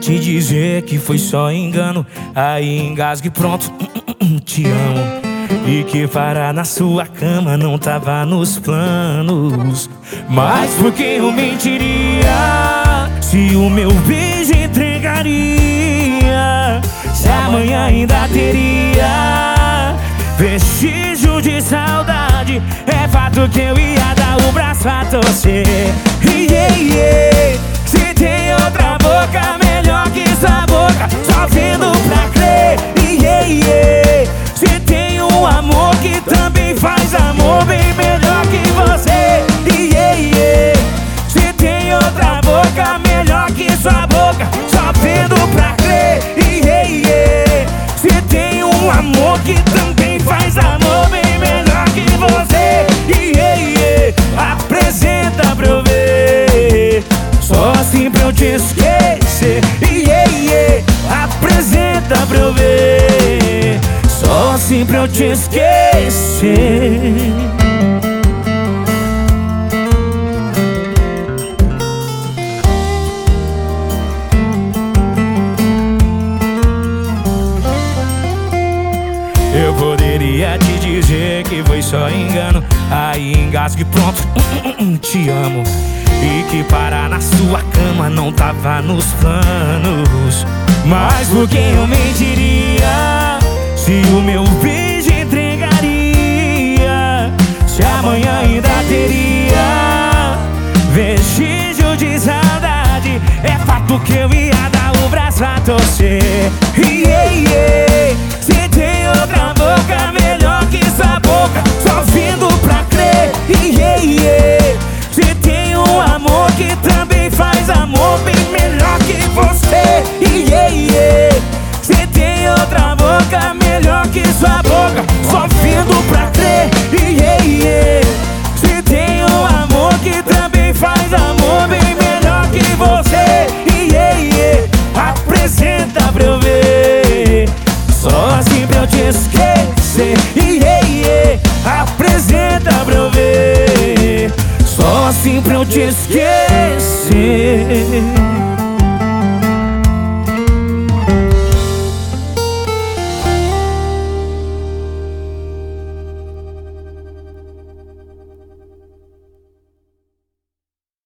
te dizer que foi só engano. Aí engasgue, pronto, te amo. E que parar na sua cama não tava nos planos. Mas por que eu mentiria se o meu beijo entregaria? Se amanhã ainda teria vestígio de saudade, é fato que eu ia dar o braço a torcer. Se tem outra boca melhor que sua boca, só vendo pra crer. Se tem um amor que também faz amor bem melhor que você. Se tem outra boca melhor que sua boca, só vendo pra crer. Se tem um amor que também faz amor bem melhor que você. Apresenta pra eu ver, só assim pra eu te esquecer. Apresenta pra eu ver, só assim pra eu te esquecer. Eu poderia te dizer que foi só engano. Aí engasgue, pronto, te amo. E que parar na sua cama não tava nos planos. Mas por que eu mentiria se o meu beijo entregaria? Se amanhã ainda teria vestígio de saudade, é fato que eu ia dar o braço a torcer. Se tem outra boca melhor que sua boca, só vindo pra crer. Se tem um amor que também faz amor bem melhor que você. Se tem outra boca melhor que sua boca, só vindo pra crer. Se tem um amor que também faz amor bem melhor que você. Apresenta pra eu ver, só assim pra eu te esquecer. Apresenta pra eu ver, só assim pra eu te esquecer.